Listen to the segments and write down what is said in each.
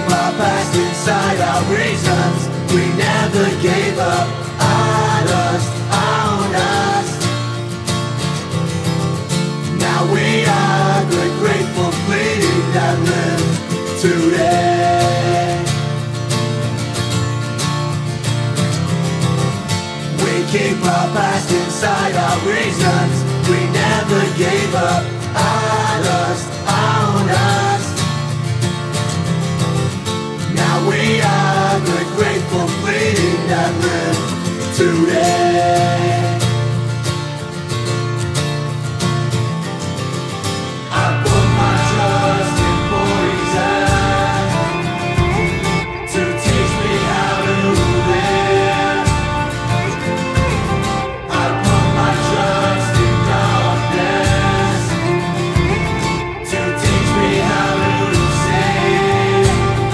our past inside our reasons. We never gave up on us, on us. Now we are the grateful fleeting that live today. We keep our past inside our reasons. We never gave up on us, on us. Now we are the grateful fleeting that live today. I put my trust in poison to teach me how to live. I put my trust in darkness to teach me how to sing.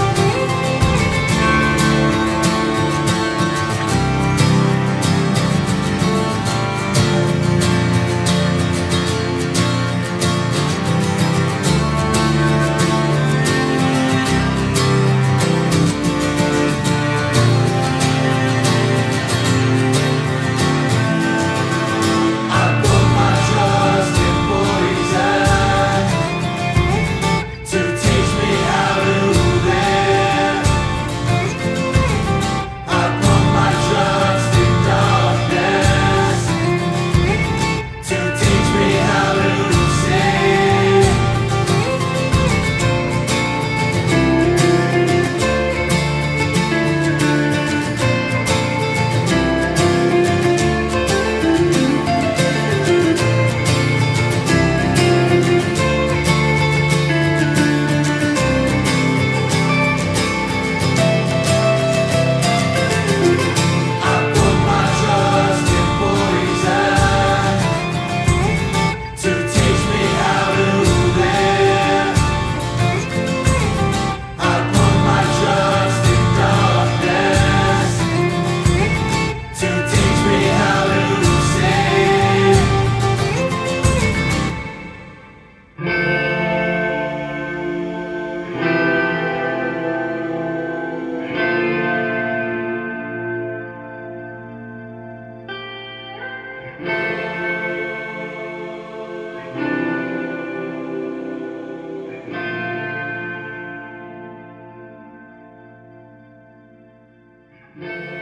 I put my trust in poison to teach me how to live. I put my trust in darkness to teach me how to sing. I put my trust in poison to teach me how to live. I put my trust in darkness to teach me how to sing. Yeah.